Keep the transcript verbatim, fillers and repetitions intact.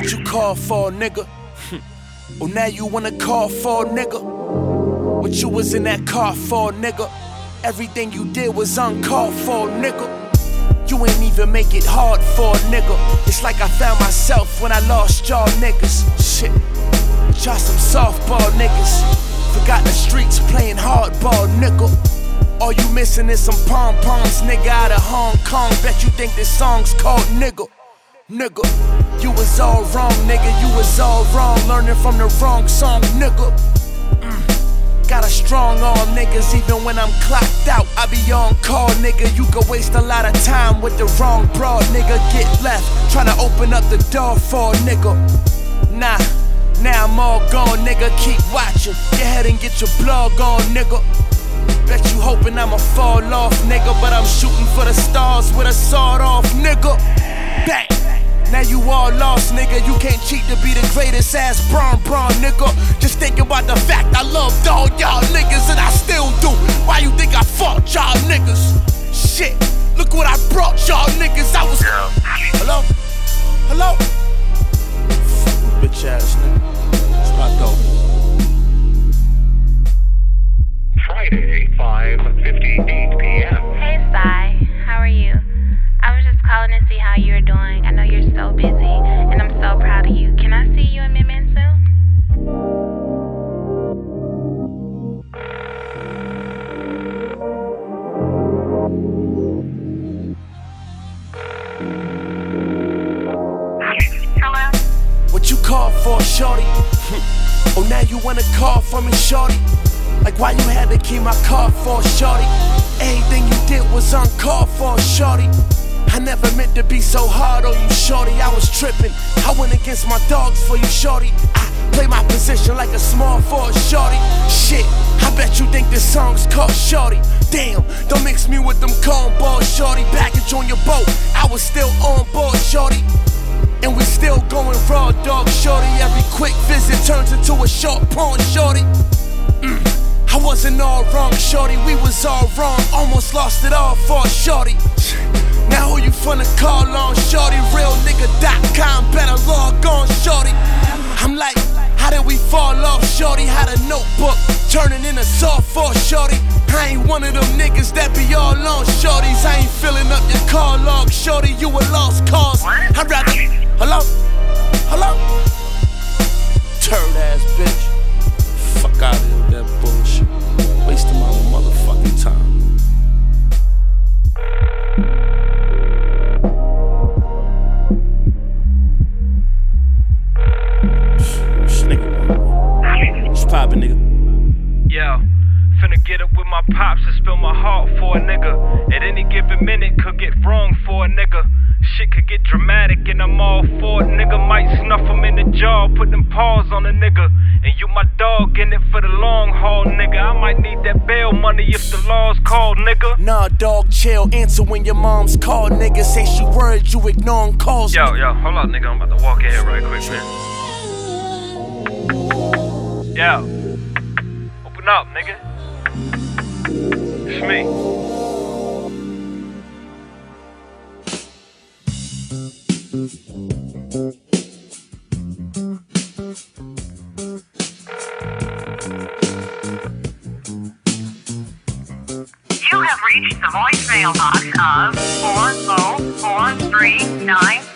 What you call for, nigga? Oh, now you wanna call for, nigga? What you was in that car for, nigga? Everything you did was uncalled for, nigga. You ain't even make it hard for a nigga. It's like I found myself when I lost y'all niggas. Shit, y'all some softball niggas. Forgot the streets playing hardball, nigga. All you missing is some pom-poms, nigga, out of Hong Kong. Bet you think this song's called Nigga. Nigga, you was all wrong, nigga, you was all wrong. Learning from the wrong song, nigga. mm. Got a strong arm, niggas, even when I'm clocked out, I be on call, nigga. You could waste a lot of time with the wrong broad, nigga. Get left, tryna open up the door for a nigga. Nah, now I'm all gone, nigga. Keep watching, get ahead and get your blog on, nigga. Bet you hoping I'ma fall off, nigga, but I'm shooting for the stars with a sawed off, nigga. Bang! Now you all lost, nigga. You can't cheat to be the greatest ass Braun Braun, nigga. Just thinking about the fact I loved all y'all niggas and I still do. Why you think I fought y'all niggas? Shit, look what I brought y'all niggas. I was. Hello? Hello? Fucking bitch ass nigga. It's my dog. Friday, five fifty-eight p m Hey, Sai. How are you? I was just calling to see how you're doing. I know you're so busy, and I'm so proud of you. Can I see you and Min-Min soon? Hello? What you call for, shorty? Oh, now you wanna call for me, shorty? Like why you had to keep my car for, shorty? Everything you did was uncalled for, shorty. I never meant to be so hard on you, shorty. I was tripping, I went against my dogs for you, shorty. I play my position like a small forward, shorty. Shit, I bet you think this song's called Shorty. Damn, don't mix me with them cornballs, shorty. Baggage on your boat, I was still on board, shorty. And we still going raw dog, shorty. Every quick visit turns into a short porn, shorty. Mm. I wasn't all wrong, shorty, we was all wrong. Almost lost it all for a shorty. Now who you finna call on, shorty? real nigga dot com, better log on, shorty. I'm like, how did we fall off, shorty? Had a notebook, turning into soft for shorty. I ain't one of them niggas that be all on shorties. I ain't filling up your call log, shorty, you a lost cause. I'd rather, hello? Hello? Turd ass bitch. Fuck out of here with that bullshit. Wasting my motherfucking time. This nigga, what's poppin', nigga? Yo, finna get up with my pops and spill my heart for a nigga. At any given minute, could get wrong for a nigga. Shit could get dramatic and I'm all for it. Nigga might snuff him in the jaw, put them paws on a nigga. And you my dog in it for the long haul, nigga. I might need that bail money if the law's called, nigga. Nah, dog, chill. Answer when your mom's called, nigga. Say she worried you ignoring calls. Yo, yo, hold up, nigga. I'm about to walk in here right quick, man. Yo, open up, nigga. It's me. You have reached the voicemail box of four oh four three nine